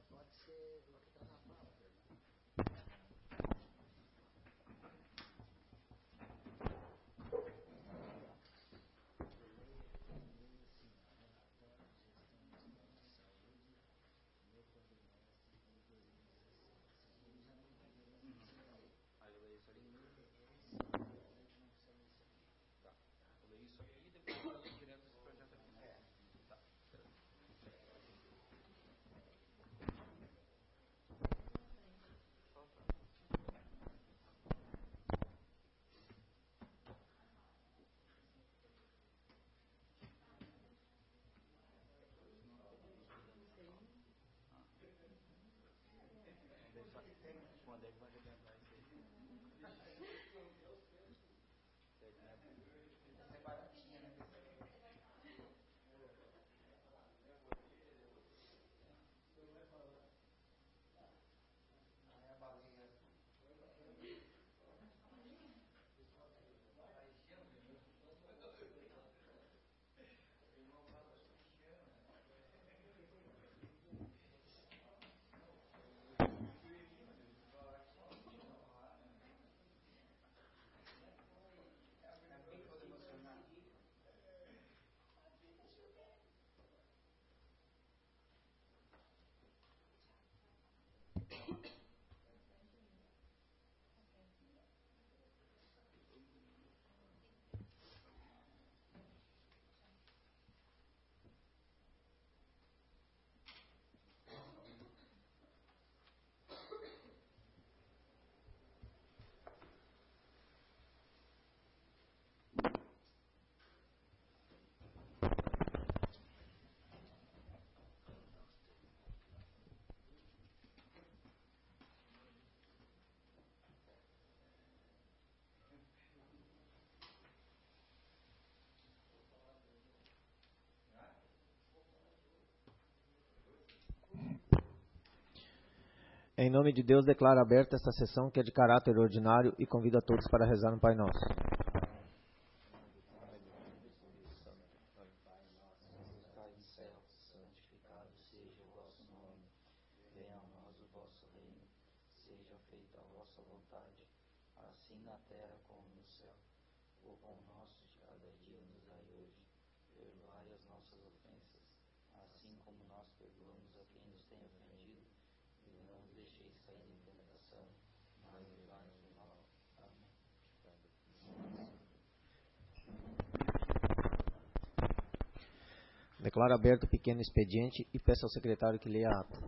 Em nome de Deus, declaro aberta esta sessão que é de caráter ordinário e convido a todos para rezar no Pai Nosso. Declaro aberto o pequeno expediente e peço ao secretário que leia a ata.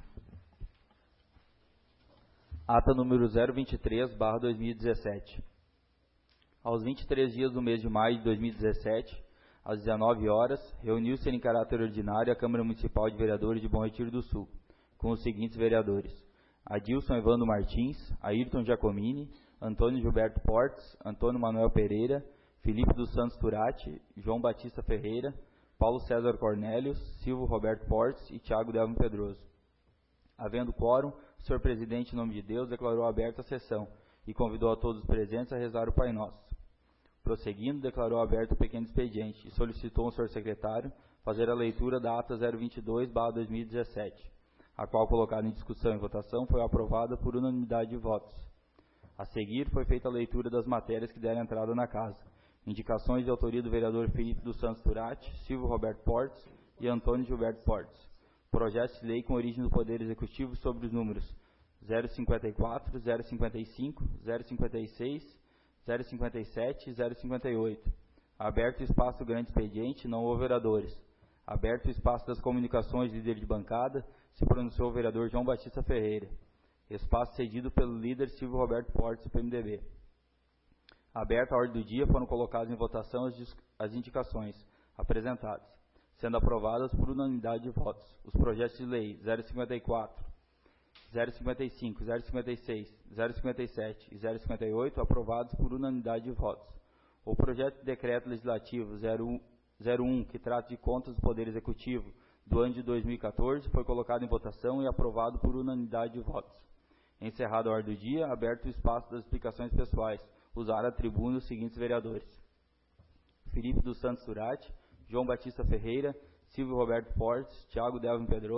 Ata número 023/2017. Aos 23 dias do mês de maio de 2017, às 19 horas, reuniu-se em caráter ordinário a Câmara Municipal de Vereadores de Bom Retiro do Sul, com os seguintes vereadores: Adilson Evandro Martins, Ayrton Giacomini, Antônio Gilberto Portes, Antônio Manuel Pereira, Felipe dos Santos Turati, João Batista Ferreira, Paulo César Cornélios, Silvio Roberto Portes e Thiago Delvin Pedroso. Havendo quórum, o senhor presidente, em nome de Deus, declarou aberta a sessão e convidou a todos os presentes a rezar o Pai Nosso. Prosseguindo, declarou aberto o pequeno expediente e solicitou ao senhor secretário fazer a leitura da ata 022/2017, a qual, colocada em discussão e votação, foi aprovada por unanimidade de votos. A seguir, foi feita a leitura das matérias que deram entrada na casa. Indicações de autoria do vereador Felipe dos Santos Turati, Silvio Roberto Portes e Antônio Gilberto Portes. Projeto de lei com origem do Poder Executivo sobre os números 054, 055, 056, 057 e 058. Aberto o espaço do grande expediente, não houve vereadores. Aberto o espaço das comunicações, líder de bancada, se pronunciou o vereador João Batista Ferreira. Espaço cedido pelo líder Silvio Roberto Portes, do PMDB. Aberta a ordem do dia, foram colocadas em votação as indicações apresentadas, sendo aprovadas por unanimidade de votos. Os projetos de lei 054, 055, 056, 057 e 058 aprovados por unanimidade de votos. O projeto de decreto legislativo 01, que trata de contas do Poder Executivo do ano de 2014, foi colocado em votação e aprovado por unanimidade de votos. Encerrado a ordem do dia, aberto o espaço das explicações pessoais. Usar a tribuna os seguintes vereadores: Felipe dos Santos Turati, João Batista Ferreira, Silvio Roberto Portes, Thiago Delvin Pedroso,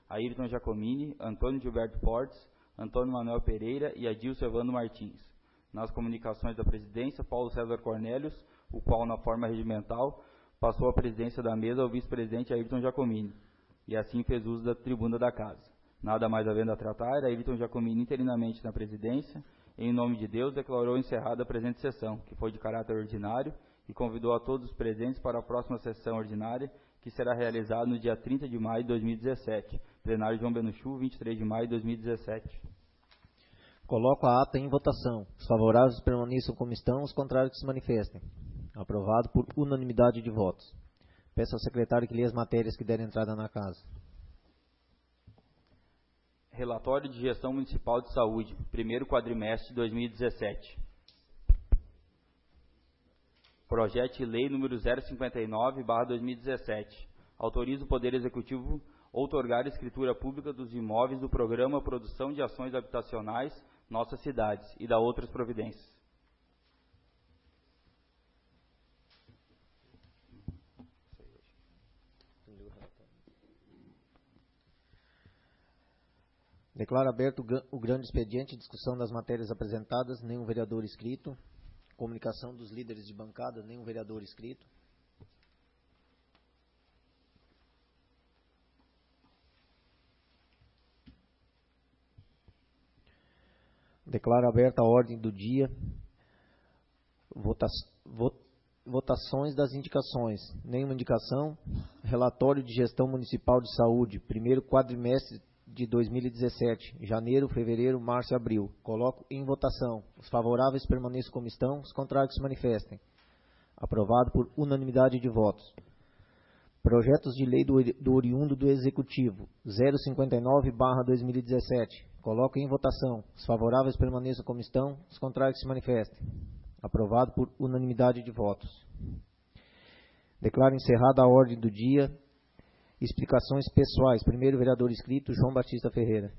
Ayrton Giacomini, Antônio Gilberto Portes, Antônio Manuel Pereira e Adilson Evandro Martins. Nas comunicações da presidência, Paulo César Cornélios, o qual, na forma regimental, passou a presidência da mesa ao vice-presidente Ayrton Giacomini, e assim fez uso da tribuna da casa. Nada mais havendo a tratar, Ayrton Giacomini interinamente na presidência, em nome de Deus, declarou encerrada a presente sessão, que foi de caráter ordinário, e convidou a todos os presentes para a próxima sessão ordinária, que será realizada no dia 30 de maio de 2017. Plenário João Benuchu, 23 de maio de 2017. Coloco a ata em votação. Os favoráveis permaneçam como estão, os contrários que se manifestem. Aprovado por unanimidade de votos. Peço ao secretário que lê as matérias que derem entrada na casa. Relatório de Gestão Municipal de Saúde, primeiro quadrimestre de 2017. Projeto de Lei número 059/2017. Autoriza o Poder Executivo outorgar escritura pública dos imóveis do Programa Produção de Ações Habitacionais Nossas Cidades e da outras providências. Declaro aberto o grande expediente, discussão das matérias apresentadas, nenhum vereador inscrito. Comunicação dos líderes de bancada, nenhum vereador inscrito. Declaro aberta a ordem do dia. Votações das indicações. Nenhuma indicação. Relatório de Gestão Municipal de Saúde, primeiro quadrimestre de 2017, janeiro, fevereiro, março e abril. Coloco em votação. Os favoráveis permaneçam como estão, os contrários se manifestem. Aprovado por unanimidade de votos. Projetos de lei do oriundo do Executivo, 059/2017. Coloco em votação. Os favoráveis permaneçam como estão, os contrários se manifestem. Aprovado por unanimidade de votos. Declaro encerrada a ordem do dia. Explicações pessoais. Primeiro vereador inscrito, João Batista Ferreira.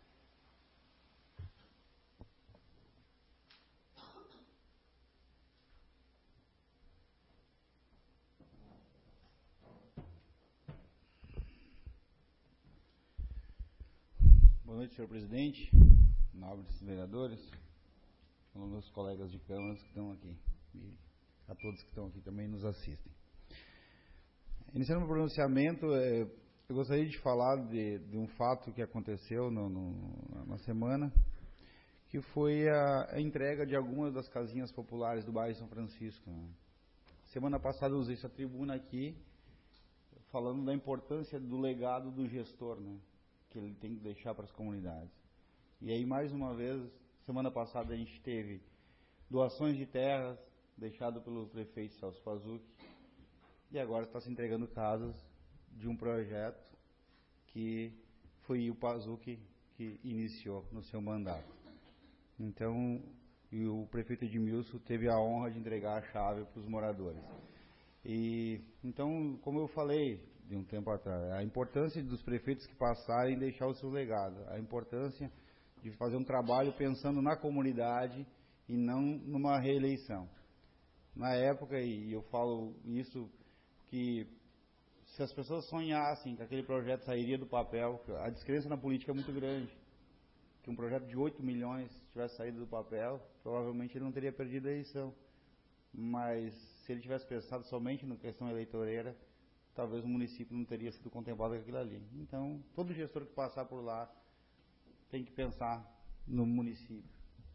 Boa noite, senhor presidente, nobres vereadores, meus colegas de câmara que estão aqui e a todos que estão aqui também nos assistem. Iniciando o pronunciamento, eu gostaria de falar de um fato que aconteceu na semana, que foi a entrega de algumas das casinhas populares do bairro São Francisco. Semana passada eu usei essa tribuna aqui, falando da importância do legado do gestor, que ele tem que deixar para as comunidades. E aí, mais uma vez, semana passada a gente teve doações de terras deixado pelo prefeito Celso Pazucchi, e agora está se entregando casas de um projeto que foi o Pazucchi que iniciou no seu mandato. Então, e o prefeito Edmilson teve a honra de entregar a chave para os moradores. E então, como eu falei de um tempo atrás, a importância dos prefeitos que passarem deixar o seu legado, a importância de fazer um trabalho pensando na comunidade e não numa reeleição. Na época, e eu falo isso, que se as pessoas sonhassem que aquele projeto sairia do papel, a descrença na política é muito grande, que um projeto de 8 milhões tivesse saído do papel, provavelmente ele não teria perdido a eleição. Mas se ele tivesse pensado somente na questão eleitoreira, talvez o município não teria sido contemplado com aquilo ali. Então, todo gestor que passar por lá tem que pensar no município,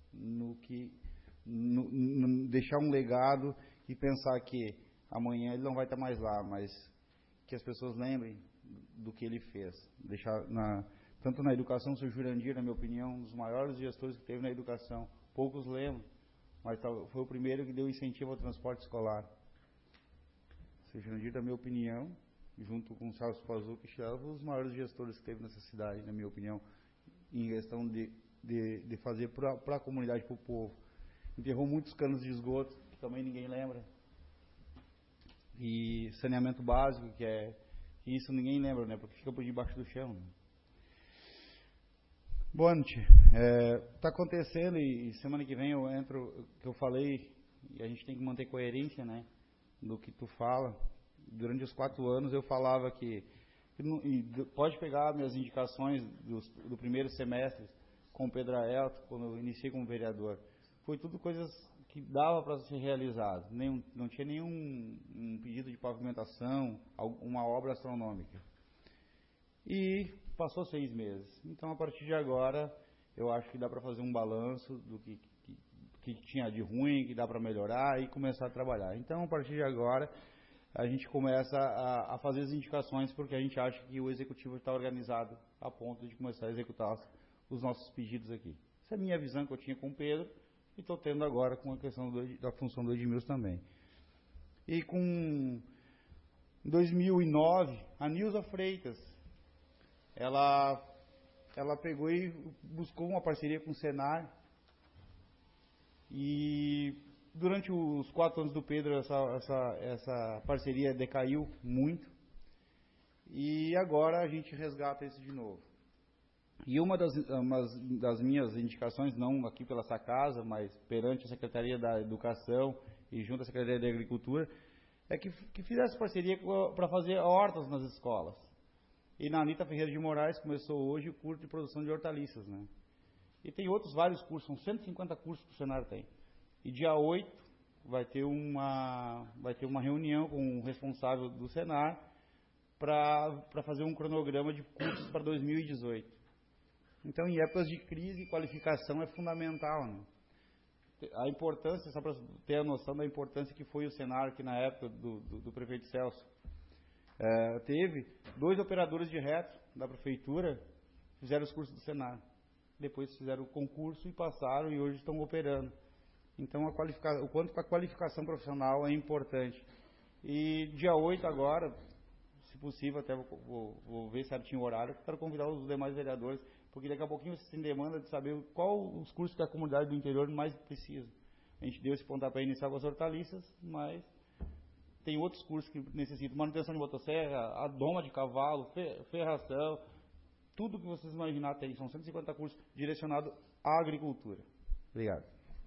deixar um legado e pensar que amanhã ele não vai estar mais lá, mas que as pessoas lembrem do que ele fez. Tanto na educação, o senhor Jurandir, na minha opinião, um dos maiores gestores que teve na educação. Poucos lembram, mas foi o primeiro que deu incentivo ao transporte escolar. O senhor Jurandir, na minha opinião, junto com o Celso Pazucchi, foi um dos maiores gestores que teve nessa cidade, na minha opinião, em questão de fazer para a comunidade, para o povo. Enterrou muitos canos de esgoto, que também ninguém lembra. E saneamento básico, que isso ninguém lembra, porque fica por debaixo do chão. Boa noite. Está acontecendo, e semana que vem eu entro, que eu falei, e a gente tem que manter coerência, do que tu fala. Durante os 4 anos eu falava que Pode pegar minhas indicações do primeiro semestre com o Pedro Aelto, quando eu iniciei como vereador. Foi tudo coisas que dava para ser realizado. Não tinha nenhum pedido de pavimentação, uma obra astronômica. E passou 6 meses. Então, a partir de agora, eu acho que dá para fazer um balanço do que tinha de ruim, que dá para melhorar e começar a trabalhar. Então, a partir de agora, a gente começa a fazer as indicações, porque a gente acha que o executivo está organizado a ponto de começar a executar os nossos pedidos aqui. Essa é a minha visão que eu tinha com o Pedro e estou tendo agora com a questão da função do Edmilson também. E em 2009, a Nilza Freitas, ela pegou e buscou uma parceria com o Senar e durante os 4 anos do Pedro, essa parceria decaiu muito e agora a gente resgata isso de novo. E uma das minhas indicações, não aqui pela essa casa, mas perante a Secretaria da Educação e junto à Secretaria da Agricultura, é que fizesse parceria para fazer hortas nas escolas. E na Anita Ferreira de Moraes começou hoje o curso de produção de hortaliças, né? E tem outros vários cursos, são 150 cursos que o Senar tem. E dia 8 vai ter uma reunião com o responsável do Senar para fazer um cronograma de cursos para 2018. Então, em épocas de crise, qualificação é fundamental, né? A importância, só para ter a noção da importância que foi o Senar, que na época do prefeito Celso, teve 2 operadores de reto da prefeitura, fizeram os cursos do Senar. Depois fizeram o concurso e passaram e hoje estão operando. Então, o quanto a qualificação profissional é importante. E dia 8 agora, se possível, até vou ver certinho o horário, quero convidar os demais vereadores, porque daqui a pouquinho vocês têm demanda de saber qual os cursos que a comunidade do interior mais precisa. A gente deu esse pontapé inicial com as hortaliças, mas tem outros cursos que necessitam. Manutenção de motosserra, a doma de cavalo, ferração, tudo que vocês imaginar tem. São 150 cursos direcionados à agricultura. Obrigado.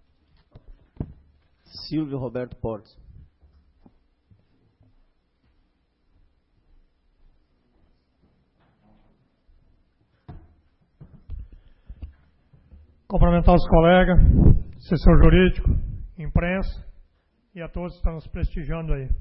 Silvio Roberto Portes. Cumprimentar os colegas, assessor jurídico, imprensa e a todos que estão nos prestigiando aí.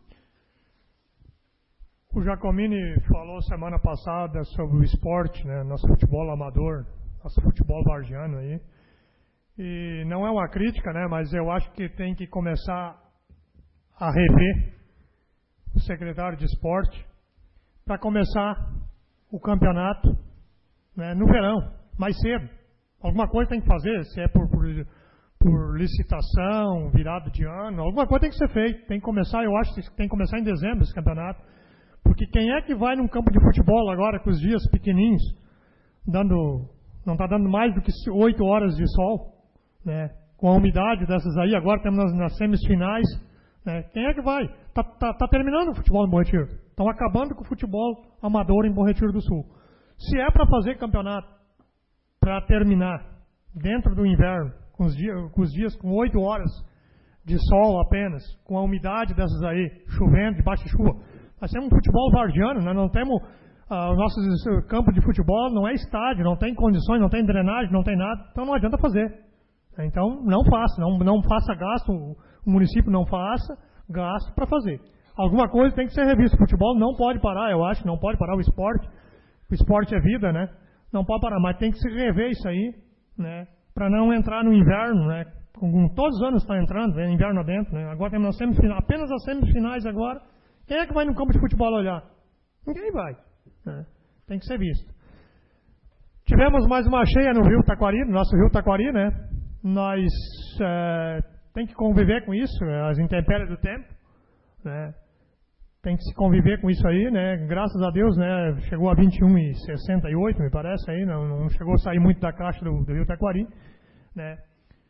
O Giacomini falou semana passada sobre o esporte, né, nosso futebol amador, nosso futebol vargiano aí. E não é uma crítica, né, mas eu acho que tem que começar a rever o secretário de esporte para começar o campeonato, né, no verão, mais cedo. Alguma coisa tem que fazer, se é por licitação, virada de ano, alguma coisa tem que ser feita. Tem que começar, eu acho que tem que começar em dezembro esse campeonato. Porque quem é que vai num campo de futebol agora com os dias pequenininhos, não está dando mais do que 8 horas de sol, né? Com a umidade dessas aí, agora estamos nas semifinais, né? Quem é que vai? Tá terminando o futebol em Bom Retiro. Estão acabando com o futebol amador em Bom Retiro do Sul. Se é para fazer campeonato para terminar dentro do inverno, com os dias com 8 horas de sol apenas, com a umidade dessas aí, chovendo, debaixo de chuva, nós temos um futebol vargiano, nós não temos, o nosso campo de futebol não é estádio, não tem condições, não tem drenagem, não tem nada, então não adianta fazer. Então não faça gasto, o município não faça gasto para fazer. Alguma coisa tem que ser revista, o futebol não pode parar, eu acho, não pode parar o esporte é vida, né? Não pode parar, mas tem que se rever isso aí, né? Para não entrar no inverno, né? Com todos os anos está entrando, né? Inverno adentro, né? Agora temos as semifinais, apenas as semifinais agora. Quem é que vai no campo de futebol olhar? Ninguém vai, né? Tem que ser visto. Tivemos mais uma cheia no Rio Taquari, no nosso Rio Taquari, né? Nós tem que conviver com isso, as intempéries do tempo, né? Tem que se conviver com isso aí, né? Graças a Deus, né? Chegou a 21,68, me parece, aí, não chegou a sair muito da caixa do Rio Taquari, né?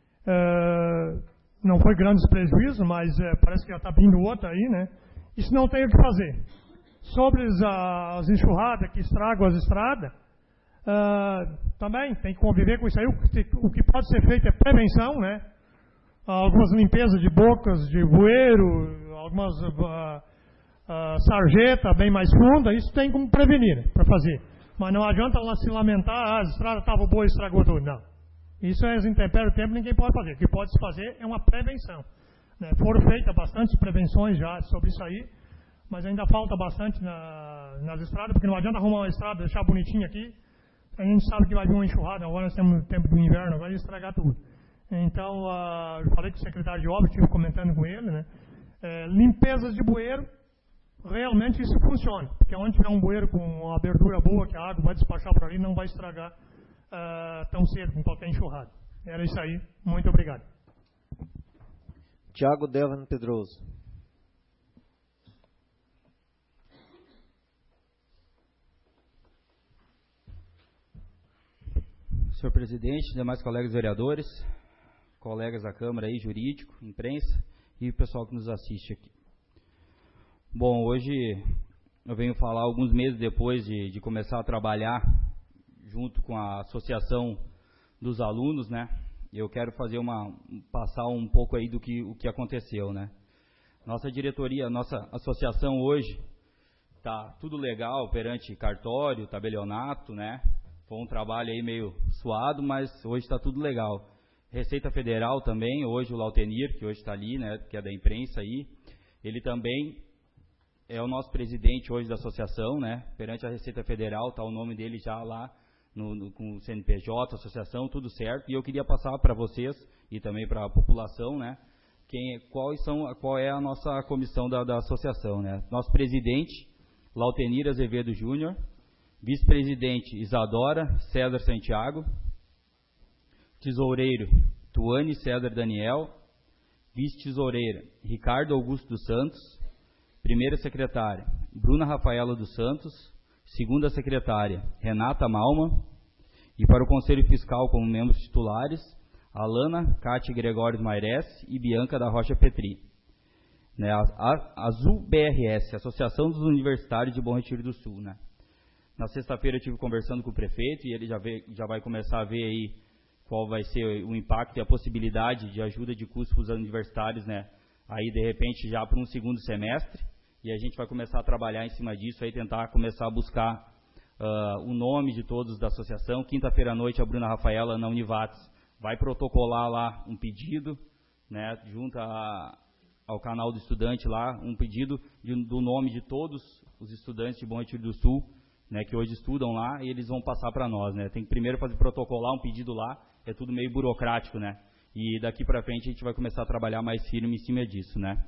Não foi grandes prejuízos, mas parece que já está vindo outra aí, né? Isso não tem o que fazer. Sobre as enxurradas que estragam as estradas, também tem que conviver com isso aí. O que pode ser feito é prevenção, né? Algumas limpezas de bocas, de bueiro, algumas sarjeta bem mais funda, isso tem como prevenir, né, para fazer. Mas não adianta lá se lamentar, as estradas estavam boas e estragou tudo. Não. Isso é as intempéries do tempo, ninguém pode fazer. O que pode se fazer é uma prevenção. Né? Foram feitas bastantes prevenções já sobre isso aí, mas ainda falta bastante nas estradas, porque não adianta arrumar uma estrada, deixar bonitinha aqui. A gente sabe que vai vir uma enxurrada, agora nós temos o tempo do inverno, vai estragar tudo. Então, eu falei com o secretário de obras, estive comentando com ele, né? Limpezas de bueiro, realmente isso funciona, porque onde tiver um bueiro com uma abertura boa, que a água vai despachar por ali, não vai estragar tão cedo com qualquer enxurrada. Era isso aí, muito obrigado. Tiago Delvan Pedroso. Senhor presidente, demais colegas vereadores, colegas da Câmara aí, jurídico, imprensa e o pessoal que nos assiste aqui. Bom, hoje eu venho falar alguns meses depois de começar a trabalhar junto com a Associação dos Alunos, né? Eu quero fazer passar um pouco aí do que aconteceu, né? Nossa diretoria, nossa associação hoje tá tudo legal perante cartório, tabelionato, né? Foi um trabalho aí meio suado, mas hoje está tudo legal. Receita Federal também, hoje o Lautenir, que hoje está ali, né, que é da imprensa aí, ele também é o nosso presidente hoje da associação, né, perante a Receita Federal, está o nome dele já lá com o CNPJ, associação, tudo certo. E eu queria passar para vocês e também para a população, né, qual é a nossa comissão da associação, né. Nosso presidente, Lautenir Azevedo Júnior, vice-presidente Isadora César Santiago, tesoureiro Tuane César Daniel, vice-tesoureira Ricardo Augusto dos Santos, primeira secretária Bruna Rafaela dos Santos, segunda secretária Renata Malma, e para o Conselho Fiscal como membros titulares, Alana Cátia Gregório Maires e Bianca da Rocha Petri. Né, a Azul BRS, Associação dos Universitários de Bom Retiro do Sul, né. Na sexta-feira eu estive conversando com o prefeito e ele já vai começar a ver aí qual vai ser o impacto e a possibilidade de ajuda de custos para os universitários, né? Aí, de repente, já para um segundo semestre. E a gente vai começar a trabalhar em cima disso, aí tentar começar a buscar o nome de todos da associação. Quinta-feira à noite, a Bruna Rafaela, na Univates, vai protocolar lá um pedido, né? Junto ao canal do estudante lá, um pedido do nome de todos os estudantes de Bom Retiro do Sul, né, que hoje estudam lá, e eles vão passar para nós, né? Tem que primeiro protocolar um pedido lá, é tudo meio burocrático, né? E daqui para frente a gente vai começar a trabalhar mais firme em cima disso, né?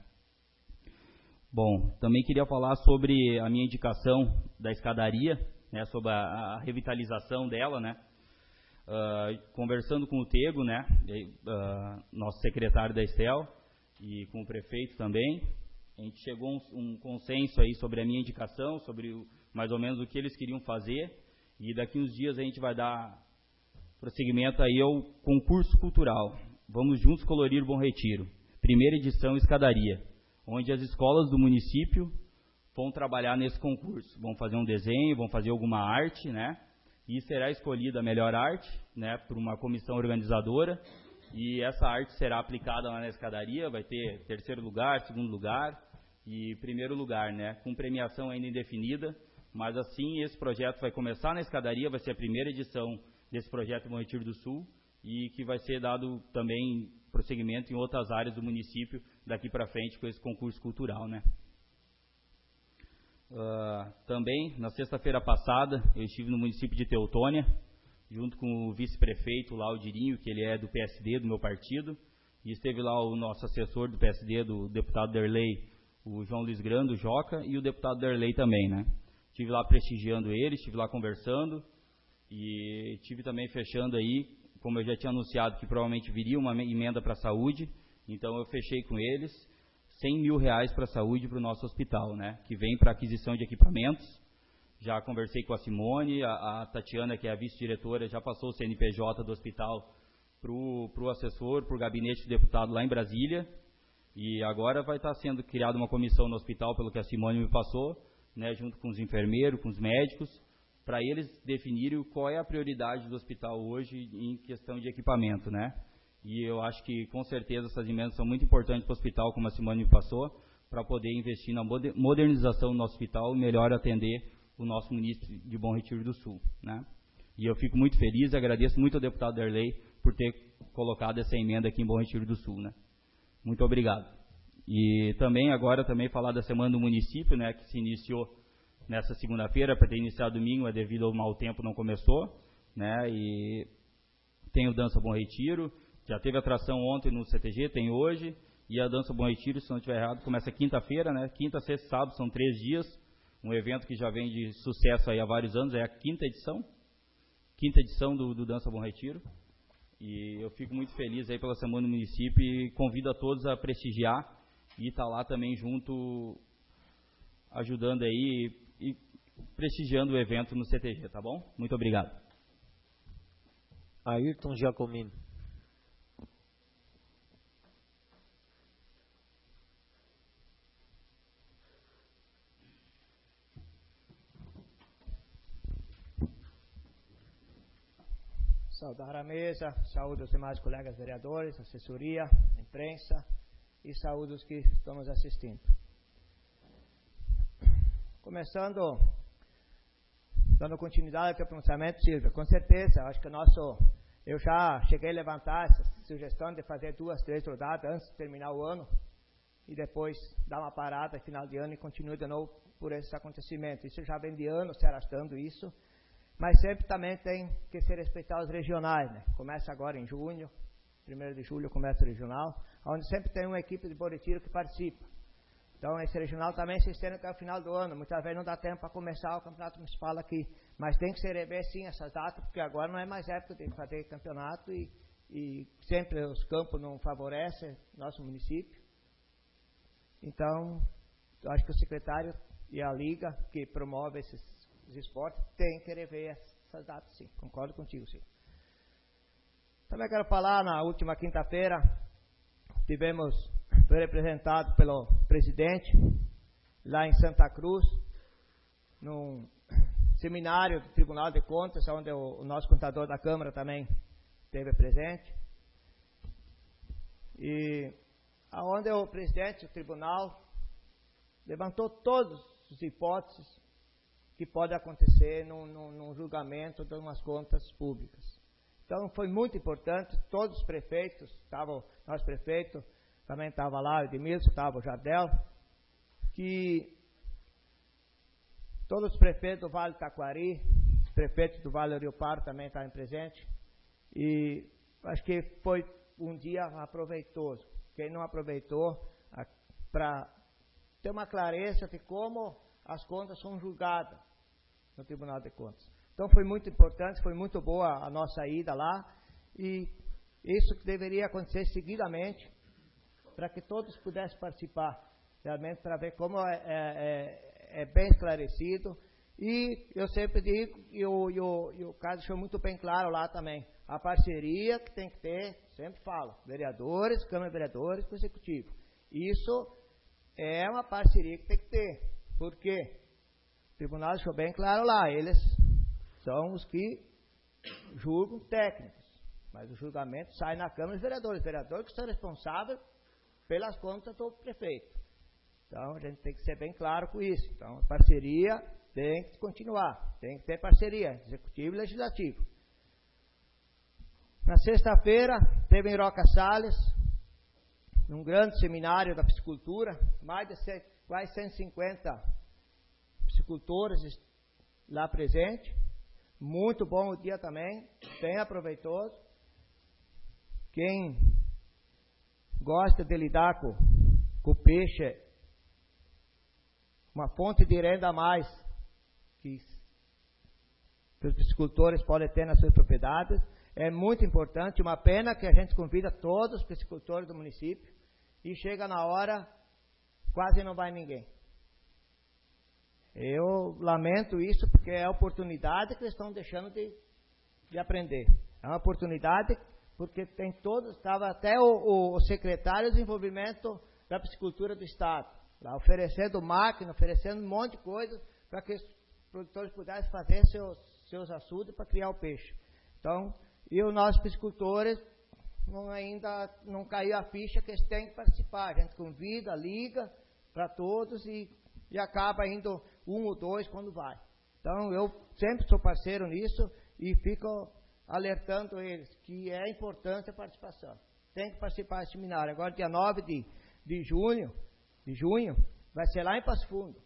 Bom, também queria falar sobre a minha indicação da escadaria, né, sobre a revitalização dela, né? Conversando com o Tego, né, nosso secretário da Estel, e com o prefeito também, a gente chegou a um consenso aí sobre a minha indicação, sobre mais ou menos o que eles queriam fazer, e daqui uns dias a gente vai dar prosseguimento aí ao concurso cultural. Vamos juntos colorir Bom Retiro. Primeira edição escadaria, onde as escolas do município vão trabalhar nesse concurso. Vão fazer um desenho, vão fazer alguma arte, né? E será escolhida a melhor arte, né, por uma comissão organizadora, e essa arte será aplicada lá na escadaria, vai ter terceiro lugar, segundo lugar e primeiro lugar, né, com premiação ainda indefinida. Mas assim, esse projeto vai começar na escadaria, vai ser a primeira edição desse projeto em Bom Retiro do Sul, e que vai ser dado também prosseguimento em outras áreas do município daqui para frente com esse concurso cultural, né. Também, na sexta-feira passada, eu estive no município de Teutônia, junto com o vice-prefeito lá, o Dirinho, que ele é do PSD, do meu partido, e esteve lá o nosso assessor do PSD, do deputado Derlei, o João Luiz Grando, o Joca, e o deputado Derlei também, né. Estive lá prestigiando eles, estive lá conversando, e estive também fechando aí, como eu já tinha anunciado, que provavelmente viria uma emenda para a saúde, então eu fechei com eles R$100 mil para a saúde para o nosso hospital, né, que vem para aquisição de equipamentos. Já conversei com a Simone, a Tatiana, que é a vice-diretora, já passou o CNPJ do hospital para o assessor, para o gabinete do deputado lá em Brasília, e agora vai estar sendo criada uma comissão no hospital, pelo que a Simone me passou, né, junto com os enfermeiros, com os médicos, para eles definirem qual é a prioridade do hospital hoje em questão de equipamento, né. E eu acho que, com certeza, essas emendas são muito importantes para o hospital, como a Simone me passou, para poder investir na modernização do nosso hospital e melhor atender o nosso município de Bom Retiro do Sul, né? E eu fico muito feliz e agradeço muito ao deputado Darley por ter colocado essa emenda aqui em Bom Retiro do Sul, né? Muito obrigado. E também agora falar da Semana do Município, né, que se iniciou nessa segunda-feira, para ter iniciado domingo, mas devido ao mau tempo não começou, né? E tem o Dança Bom Retiro, já teve atração ontem no CTG, tem hoje, e a Dança Bom Retiro, se não estiver errado, começa quinta-feira, né? Quinta, sexta, sábado, são 3 dias, um evento que já vem de sucesso aí há vários anos, é a quinta edição do Dança Bom Retiro, e eu fico muito feliz aí pela Semana do Município e convido a todos a prestigiar e estar lá também junto, ajudando aí e prestigiando o evento no CTG, tá bom? Muito obrigado. Ayrton Giacomini. Saudar a mesa, saúdo os demais colegas vereadores, assessoria, imprensa e saúdo os que estão nos assistindo. Começando, dando continuidade ao teu pronunciamento, Silvia, com certeza, acho que eu já cheguei a levantar essa sugestão de fazer 2, 3 rodadas antes de terminar o ano e depois dar uma parada no final de ano e continuar de novo por esse acontecimento. Isso já vem de anos se arrastando isso. Mas sempre também tem que se respeitar os regionais, né? Começa agora em junho, 1º de julho começa o regional, onde sempre tem uma equipe de Bom Retiro que participa. Então esse regional também se estende até o final do ano, muitas vezes não dá tempo para começar o campeonato municipal aqui, mas tem que se rever sim essas datas, porque agora não é mais época de fazer campeonato e sempre os campos não favorecem nosso município. Então, eu acho que o secretário e a liga que promove os esportes tem que rever essas datas, sim. Concordo contigo, sim. Também quero falar, na última quinta-feira, foi representado pelo presidente, lá em Santa Cruz, num seminário do Tribunal de Contas, onde o nosso contador da Câmara também esteve presente, e onde o presidente do tribunal levantou todas as hipóteses que pode acontecer num julgamento de umas contas públicas. Então, foi muito importante, todos os prefeitos, nosso prefeito também estava lá, o Edmilson, estava o Jardel, que todos os prefeitos do Vale do Taquari, os prefeitos do Vale do Rio Pardo também estavam presentes, e acho que foi um dia aproveitoso. Quem não aproveitou, para ter uma clareza de como as contas são julgadas no Tribunal de Contas. Então foi muito importante, foi muito boa a nossa ida lá, e isso que deveria acontecer seguidamente, para que todos pudessem participar, realmente para ver como é bem esclarecido. E eu sempre digo, e o caso deixou muito bem claro lá também, a parceria que tem que ter, sempre falo, vereadores, Câmara de Vereadores com o Executivo. Isso é uma parceria que tem que ter, porque o tribunal deixou bem claro lá, eles são os que julgam técnicos, mas o julgamento sai na Câmara de Vereadores, vereadores que são responsáveis pelas contas do prefeito. Então, a gente tem que ser bem claro com isso. Então, a parceria tem que continuar, tem que ter parceria, executivo e legislativo. Na sexta-feira, teve em Roca Salles, num grande seminário da piscicultura, quase 150 piscicultores lá presentes. Muito bom o dia também, bem aproveitoso. Quem gosta de lidar com o peixe, uma fonte de renda a mais que os piscicultores podem ter nas suas propriedades, é muito importante. Uma pena que a gente convida todos os piscicultores do município e chega na hora, quase não vai ninguém. Eu lamento isso, porque é a oportunidade que eles estão deixando de aprender. É uma oportunidade, porque tem todos, estava até o secretário de desenvolvimento da piscicultura do Estado, lá oferecendo máquina, oferecendo um monte de coisa para que os produtores pudessem fazer seus açudes para criar o peixe. Então, e os nossos piscicultores ainda não caiu a ficha que eles têm que participar. A gente convida, liga, para todos e acaba indo um ou dois quando vai. Então, eu sempre sou parceiro nisso e fico alertando eles que é importante a participação. Tem que participar desse seminário. Agora, dia 9 de junho, vai ser lá em Passo Fundo.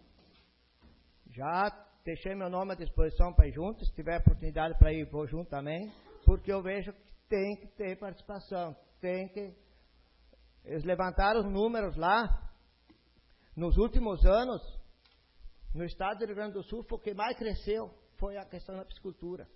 Já deixei meu nome à disposição para ir junto. Se tiver oportunidade para ir, vou junto também, porque eu vejo que tem que ter participação. Eles levantaram os números lá. Nos últimos anos, no estado do Rio Grande do Sul, o que mais cresceu foi a questão da piscicultura.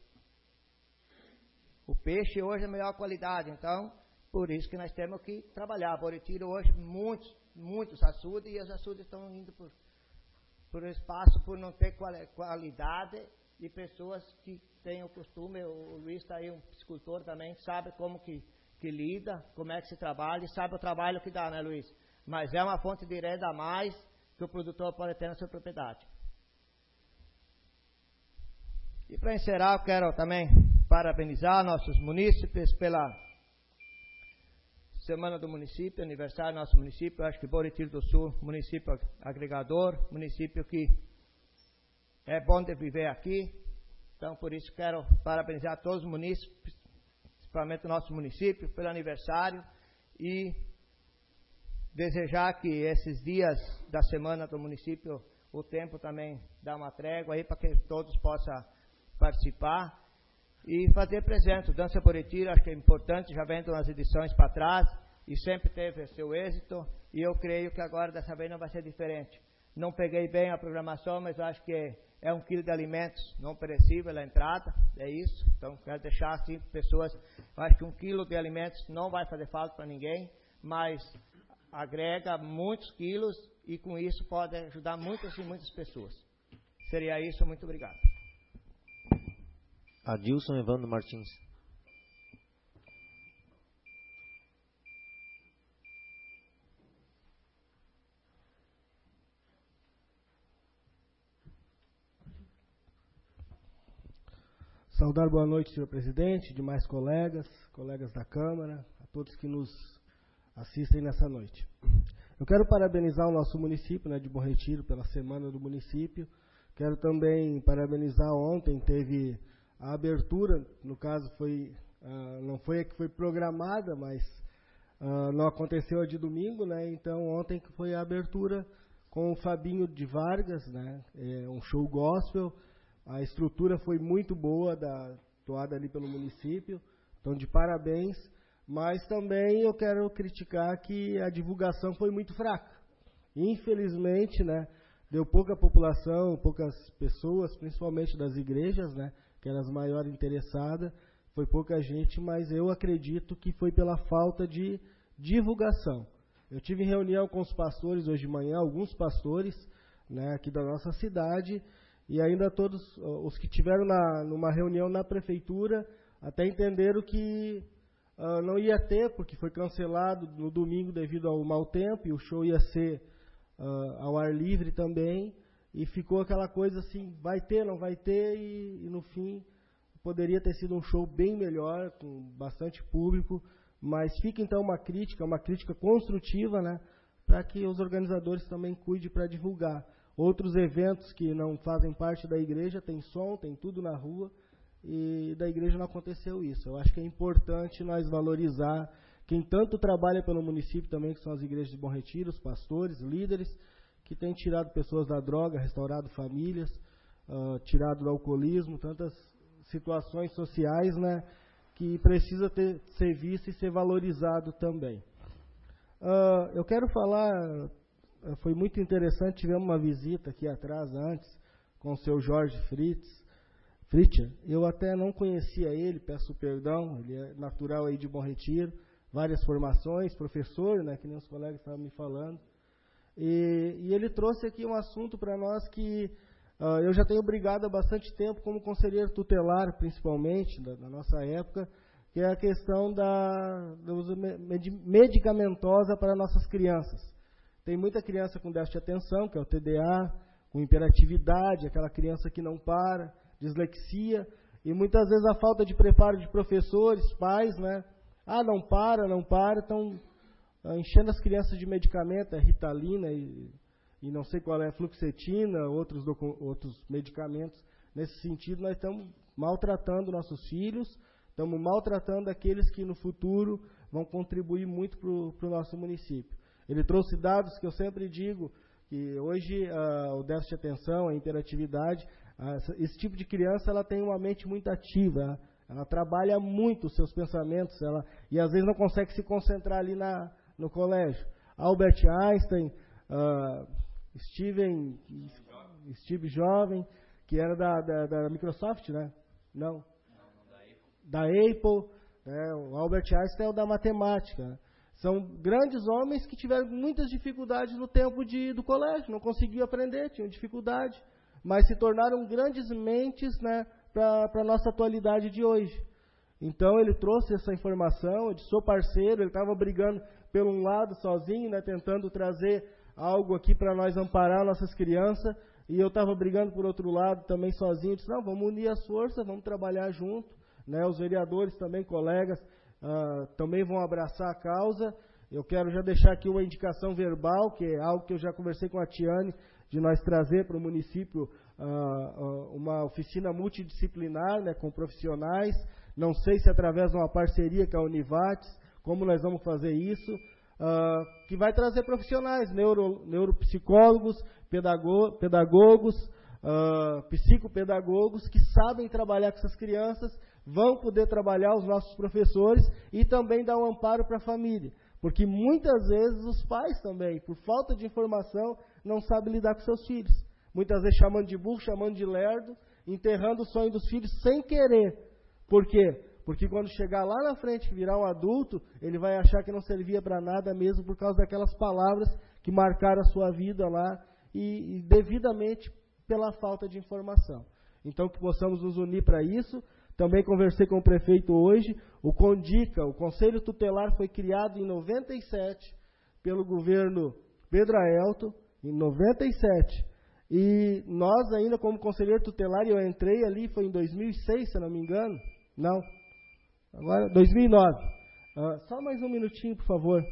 O peixe hoje é a melhor qualidade, então, por isso que nós temos que trabalhar. Bom Retiro hoje, muitos açudes, e os açudes estão indo por espaço, por não ter qualidade, e pessoas que têm o costume, o Luiz está aí, um piscicultor também, sabe como que lida, como é que se trabalha, e sabe o trabalho que dá, né, Luiz? Mas é uma fonte de renda a mais que o produtor pode ter na sua propriedade. E para encerrar, eu quero também parabenizar nossos munícipes pela Semana do Município, aniversário do nosso município. Eu acho que Bom Retiro do Sul, município agregador, município que é bom de viver aqui. Então, por isso, quero parabenizar todos os munícipes, principalmente o nosso município, pelo aniversário e desejar que esses dias da Semana do Município, o tempo também dá uma trégua aí para que todos possam participar e fazer presente. O Dança Bom Retiro, acho que é importante, já vem de umas edições para trás e sempre teve seu êxito, e eu creio que agora dessa vez não vai ser diferente. Não peguei bem a programação, mas acho que é 1 quilo de alimentos não perecíveis a entrada, é isso. Então, quero deixar assim pessoas, eu acho que 1 quilo de alimentos não vai fazer falta para ninguém, mas agrega muitos quilos e com isso pode ajudar muitas e muitas pessoas. Seria isso, muito obrigado. Adilson Evandro Martins. Saudar boa noite, senhor presidente, demais colegas da Câmara, a todos que nos assistem nessa noite. Eu quero parabenizar o nosso município, de Bom Retiro, pela Semana do Município. Quero também parabenizar, ontem teve a abertura, no caso não foi a que foi programada, mas não aconteceu a de domingo, então ontem que foi a abertura com o Fabinho de Vargas, um show gospel. A estrutura foi muito boa, doada ali pelo município, então de parabéns, mas também eu quero criticar que a divulgação foi muito fraca. Infelizmente, deu pouca população, poucas pessoas, principalmente das igrejas, que eram as maiores interessadas, foi pouca gente, mas eu acredito que foi pela falta de divulgação. Eu tive reunião com os pastores hoje de manhã, alguns pastores aqui da nossa cidade, e ainda todos os que tiveram numa reunião na prefeitura até entenderam que não ia ter, porque foi cancelado no domingo devido ao mau tempo, e o show ia ser ao ar livre também, e ficou aquela coisa assim, vai ter, não vai ter, e no fim poderia ter sido um show bem melhor, com bastante público, mas fica então uma crítica construtiva, para que os organizadores também cuidem para divulgar. Outros eventos que não fazem parte da igreja, tem som, tem tudo na rua, e da igreja não aconteceu isso. Eu acho que é importante nós valorizar quem tanto trabalha pelo município também, que são as igrejas de Bom Retiro, os pastores, líderes, que têm tirado pessoas da droga, restaurado famílias, tirado do alcoolismo, tantas situações sociais, que precisa ser visto e ser valorizado também. Eu quero falar, foi muito interessante, tivemos uma visita aqui atrás, antes, com o seu Jorge Fritcher. Eu até não conhecia ele, peço perdão, ele é natural aí de Bom Retiro, várias formações, professor, que nem os colegas estavam me falando. E ele trouxe aqui um assunto para nós que eu já tenho brigado há bastante tempo como conselheiro tutelar, principalmente, na nossa época, que é a questão da uso medicamentosa para nossas crianças. Tem muita criança com déficit de atenção, que é o TDA, com hiperatividade, aquela criança que não para, dislexia, e muitas vezes a falta de preparo de professores, pais, não para, então enchendo as crianças de medicamento, Ritalina e não sei qual é, fluoxetina, outros medicamentos. Nesse sentido, nós estamos maltratando nossos filhos, estamos maltratando aqueles que no futuro vão contribuir muito para o nosso município. Ele trouxe dados que eu sempre digo, que hoje o déficit de atenção, a hiperatividade, esse tipo de criança ela tem uma mente muito ativa, ela trabalha muito os seus pensamentos, e às vezes não consegue se concentrar ali no colégio. Albert Einstein, Steve Jobs, que era da Microsoft, né? Não. Da Apple. O Albert Einstein é o da matemática. Né? São grandes homens que tiveram muitas dificuldades no tempo do colégio, não conseguiam aprender, tinham dificuldade, mas se tornaram grandes mentes, né, para a nossa atualidade de hoje. Então ele trouxe essa informação, eu sou parceiro, ele estava brigando pelo um lado sozinho, né, tentando trazer algo aqui para nós amparar nossas crianças, e eu estava brigando por outro lado também sozinho. Eu disse, não, vamos unir as forças, vamos trabalhar junto. Né, os vereadores também, colegas, também vão abraçar a causa. Eu quero já deixar aqui uma indicação verbal, que é algo que eu já conversei com a Tiane, de nós trazer para o município uma oficina multidisciplinar, né, com profissionais. Não sei se através de uma parceria com a Univates, como nós vamos fazer isso, que vai trazer profissionais, neuropsicólogos, pedagogos, psicopedagogos, que sabem trabalhar com essas crianças, vão poder trabalhar os nossos professores e também dar um amparo para a família. Porque muitas vezes os pais também, por falta de informação, não sabem lidar com seus filhos. Muitas vezes chamando de burro, chamando de lerdo, enterrando o sonho dos filhos sem querer. Por quê? Porque quando chegar lá na frente, virar um adulto, ele vai achar que não servia para nada mesmo por causa daquelas palavras que marcaram a sua vida lá e devidamente pela falta de informação. Então, que possamos nos unir para isso. Também conversei com o prefeito hoje. O CONDICA, o Conselho Tutelar, foi criado em 97 pelo governo Pedro Aelto, em 97. E nós ainda, como conselheiro tutelar, eu entrei ali, foi em 2006, se eu não me engano. Não, agora 2009. Só mais um minutinho, por favor.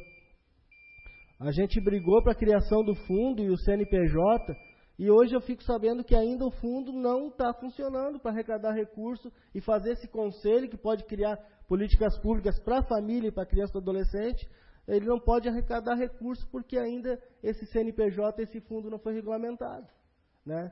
A gente brigou para a criação do fundo e o CNPJ, e hoje eu fico sabendo que ainda o fundo não está funcionando para arrecadar recursos e fazer esse conselho que pode criar políticas públicas para a família e para a criança e adolescente. Ele não pode arrecadar recursos porque ainda esse CNPJ, esse fundo não foi regulamentado. Né?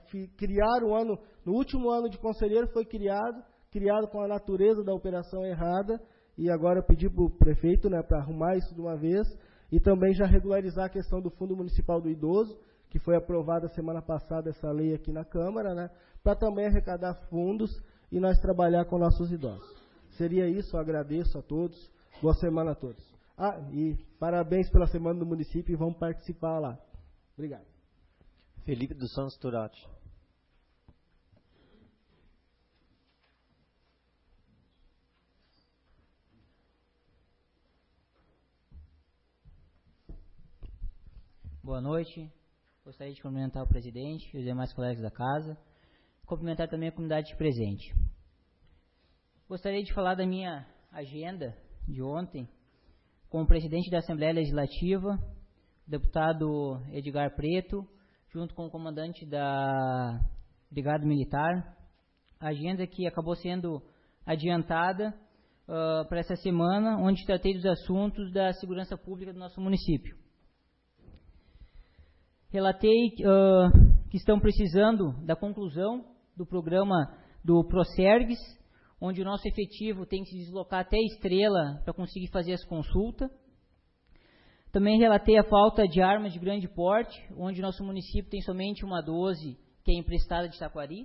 No último ano de conselheiro foi criado com a natureza da operação errada, e agora eu pedi para o prefeito, né, para arrumar isso de uma vez, e também já regularizar a questão do Fundo Municipal do Idoso, que foi aprovada semana passada essa lei aqui na Câmara, né, para também arrecadar fundos e nós trabalhar com nossos idosos. Seria isso, eu agradeço a todos, boa semana a todos. E parabéns pela Semana do Município e vamos participar lá. Obrigado. Felipe dos Santos Turati. Boa noite. Gostaria de cumprimentar o presidente e os demais colegas da casa. Cumprimentar também a comunidade presente. Gostaria de falar da minha agenda de ontem com o presidente da Assembleia Legislativa, o deputado Edgar Preto, junto com o comandante da Brigada Militar. A agenda que acabou sendo adiantada para essa semana, onde tratei dos assuntos da segurança pública do nosso município. Relatei que estão precisando da conclusão do programa do Procergs, onde o nosso efetivo tem que se deslocar até Estrela para conseguir fazer as consultas. Também relatei a falta de armas de grande porte, onde nosso município tem somente uma 12 que é emprestada de Taquari.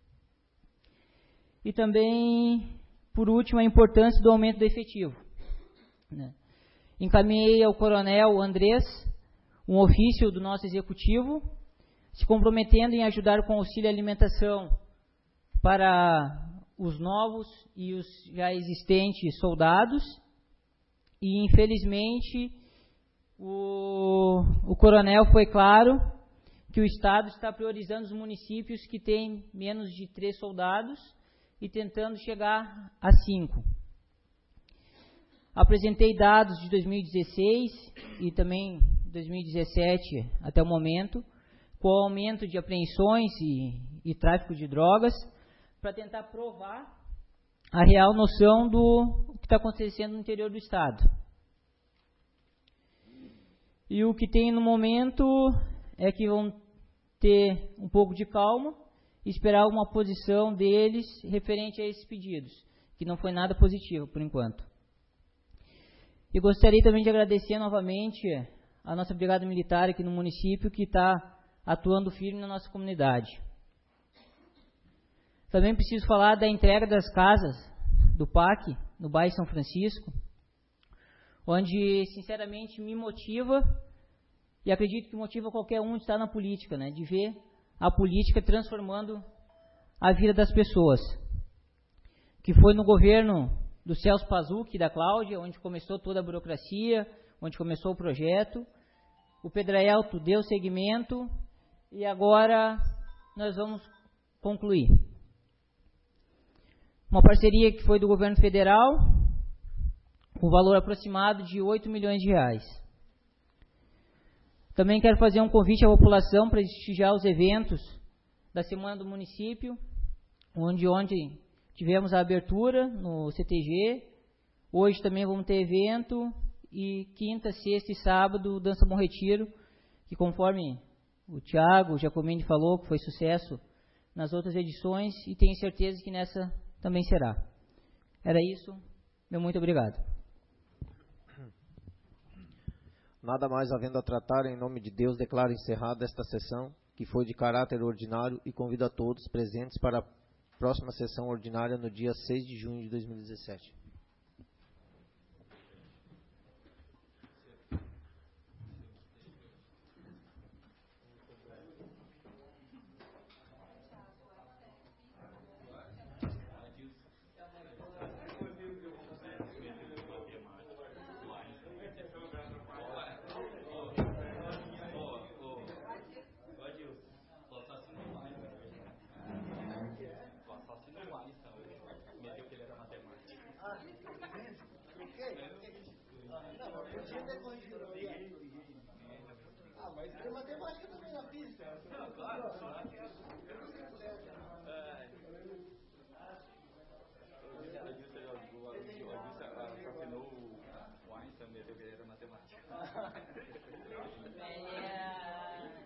E também, por último, a importância do aumento do efetivo. Encaminhei ao coronel Andrés um ofício do nosso executivo, se comprometendo em ajudar com auxílio alimentação para os novos e os já existentes soldados. E, infelizmente, o coronel foi claro que o Estado está priorizando os municípios que têm menos de 3 soldados e tentando chegar a 5. Apresentei dados de 2016 e também 2017 até o momento, com o aumento de apreensões e tráfico de drogas, para tentar provar a real noção do que está acontecendo no interior do Estado. E o que tem no momento é que vão ter um pouco de calma e esperar uma posição deles referente a esses pedidos, que não foi nada positivo por enquanto. E gostaria também de agradecer novamente a nossa Brigada Militar aqui no município, que está atuando firme na nossa comunidade. Também preciso falar da entrega das casas do PAC, no bairro São Francisco, onde, sinceramente, me motiva, e acredito que motiva qualquer um de estar na política, né, de ver a política transformando a vida das pessoas. Que foi no governo do Celso Pazuc e da Cláudia, onde começou toda a burocracia, onde começou o projeto. O Pedraelto deu seguimento e agora nós vamos concluir. Uma parceria que foi do governo federal, com valor aproximado de 8 milhões de reais. Também quero fazer um convite à população para prestigiar os eventos da Semana do Município, onde ontem tivemos a abertura no CTG, hoje também vamos ter evento, e quinta, sexta e sábado, Dança Bom Retiro, que conforme o Thiago Giacomini falou, que foi sucesso nas outras edições, e tenho certeza que nessa também será. Era isso, meu muito obrigado. Nada mais havendo a tratar, em nome de Deus, declaro encerrada esta sessão, que foi de caráter ordinário, e convido a todos presentes para a próxima sessão ordinária no dia 6 de junho de 2017. Mas tem matemática também na pista. Não, claro.